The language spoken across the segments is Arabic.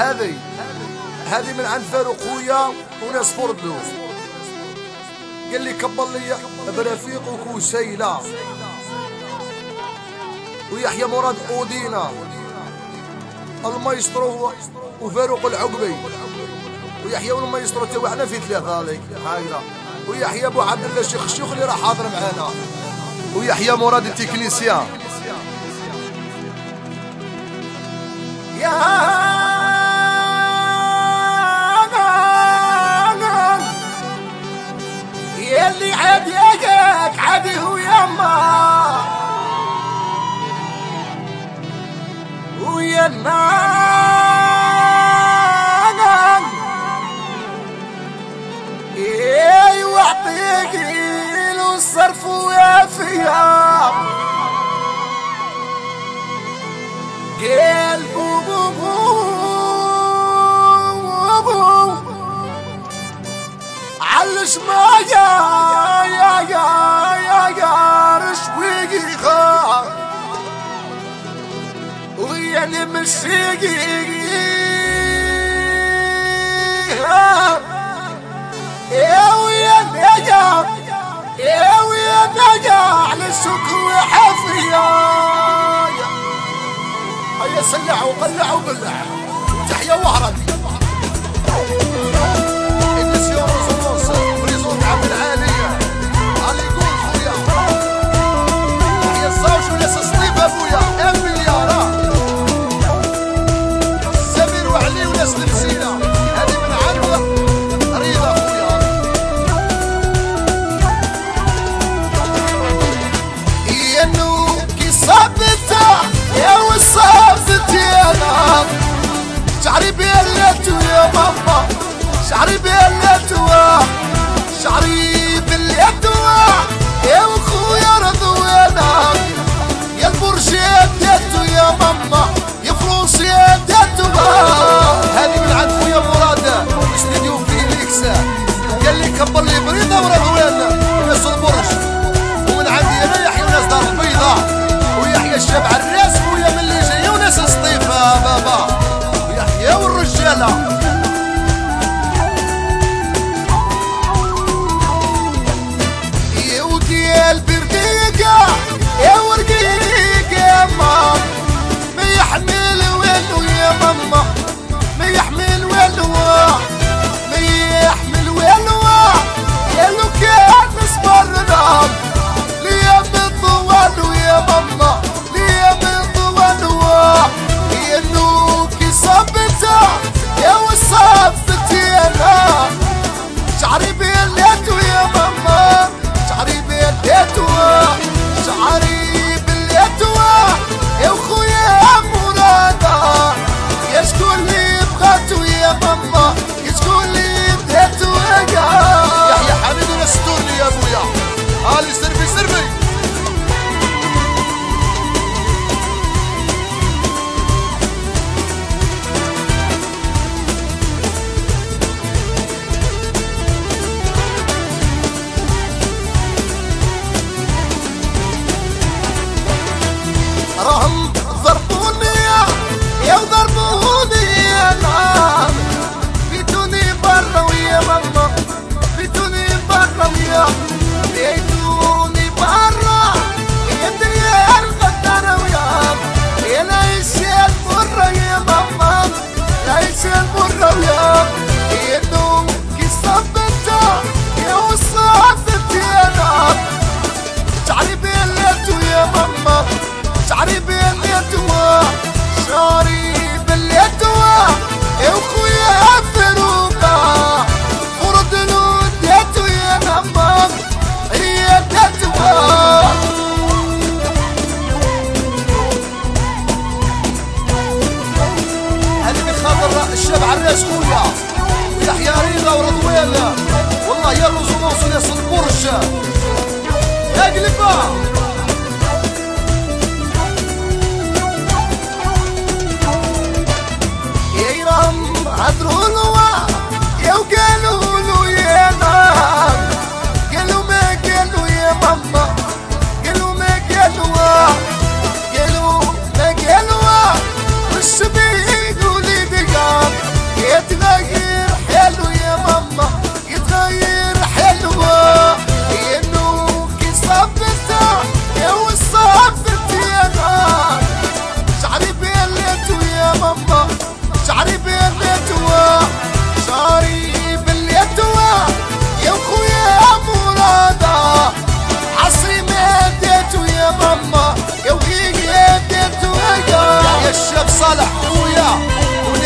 هذه من عند فاروق خويا وناس فردلو. قال لي كبر لي برفيق وكوسيلة ويحيى مراد أودينا المايسترو وفاروق العقبي ويحيى والمايسترو تاوعنا في ثلاثة هذيك هكذا، ويحيى ابو عبد الله الشيخ الشيخ اللي راح حاضر معانا، ويحيى مراد التكنيسيان. يا اللي عادي اجاك عادي هو يما ويا النان اي واعطيك له الصرف ويافيها قلب بو علش ما يا رشويقي خا ويا نمشيقي ويا نجا على السكر وحفيا. هيا سلع وقلع وقلع تحيا وهرتي النسيان رزونس بريزون عبد العالية علي يقول خويا تحيا الزوج وناس صليب ابويا مليارة سمير وعلي وناس المسينة هذه من عنده ريضة خويا. يا نو كي صابته يا وصابتي انا شعري بيلته يا ماما شعري بيلته شعري باليدوى يا اخويا رضوانا يا البرشيد ديتو يا ماما يا فلوس يا ديتو. هذه من عند خويا مراد استديو فيليكس قال لي كبر لي بريده ورضوانا وناس البرج، ومن عندي انا يحيى وناس دار البيضاء ويحيى الشاب عراس خويا من اللي جايه وناس سطيفه بابا ويحيى والرجاله. قلبي رقيقة يا ورقيقة يا ماما ما يحمل وينو يا ماما ما يحمل وينو ما يحمل وينو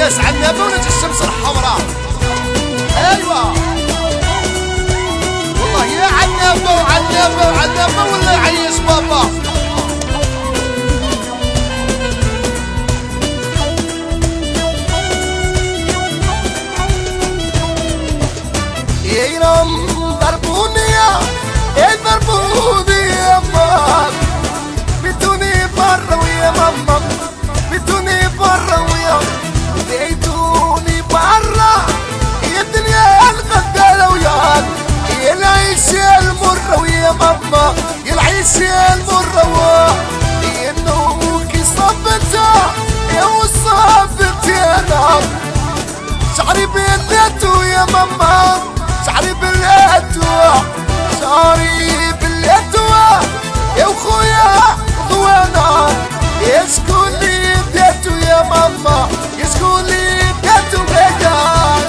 ناس عنابه وناس الشمس الحمراء. ايوه والله يا عنابه وعنابه وعنابه ولا يعيش بابا. ينام ضربوني يا ضربوني يا ماما، بيتوني برا ويا ماما، بيتوني برا ويا بيتوني برا. يا الدنيا الغدالة وياك، يا العيشة المرة ويا ماما، يا العيشة المرة يا نوكي صبتها يا وصابتي انا. شعري بليتو يا ماما، شعري بليتو، شعري بليتو يا وخويا ضوانا. يا شكون لي بديتو يا ماما، يا شكون لي بديتو بيدان.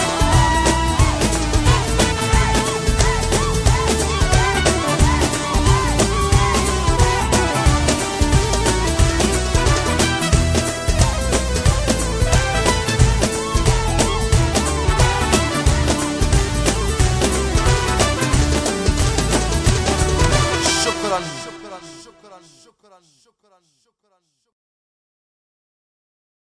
شكرا شكرا شكرا شكرا شكرا.